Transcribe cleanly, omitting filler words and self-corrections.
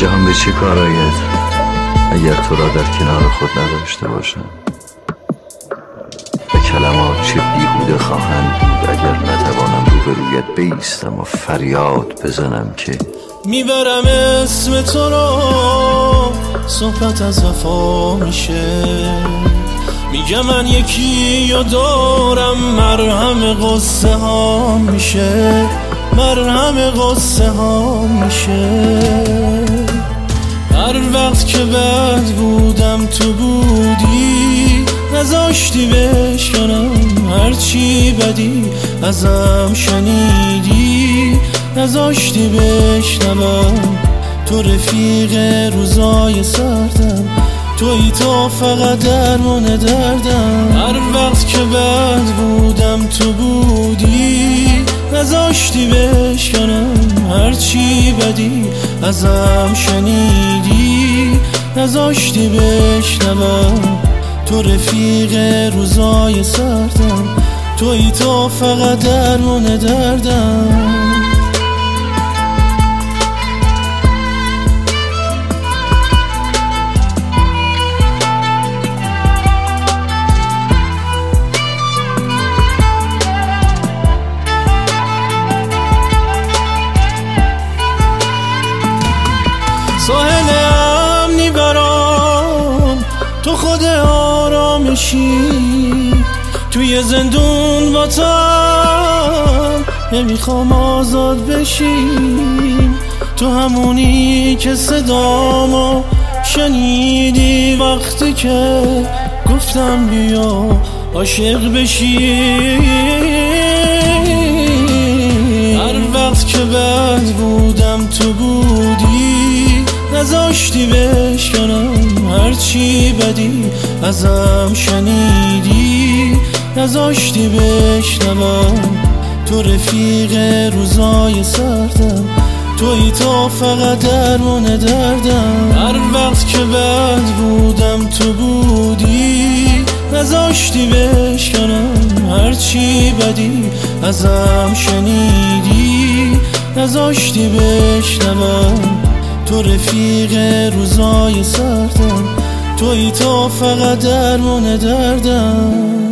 جهان به چه کار آید اگر تو را در کنار خود نداشته باشم؟ به کلمات چه بیهوده خواهند بود اگر نتوانم روبرویت بایستم و فریاد بزنم که میبرم اسم تو رو، صحبت از وفا میشه. میگم من یکی و دارم، مرهم قصه ها میشه، مرهم قصه ها میشه. هر وقت که بد بودم تو بودی، نذاشتی بشکنم هرچی بدی ازم شنیدی، نذاشتی بشنوم. تو رفیق روزای سردم، توی تو فقط درمان دردم. هر وقت که بد بودم تو بودی، نذاشتی بشکنم هرچی بدی ازم شنیدی، نذاشتی بشنوم. تو رفیق روزای سردم، توی تو فقط درمان دردم. ساحل امنی برام تو خود آرامشی، توی زندون با تام نمیخوام آزاد بشیم. تو همونی که صدامو شنیدی وقتی که گفتم بیا عاشق بشی. هر وقت که بد بودم تو بودی، نذاشتی بشکنم هرچی بدی ازم شنیدی، نذاشتی بشنوم. تو رفیق روزای سردم، توی تو فقط درمان دردم. هر وقت که بد بودم تو بودی، نذاشتی بشکنم هرچی بدی ازم شنیدی، نذاشتی بشنوم. تو رفیق روزای سردم، توی تو فقط درمان دردم.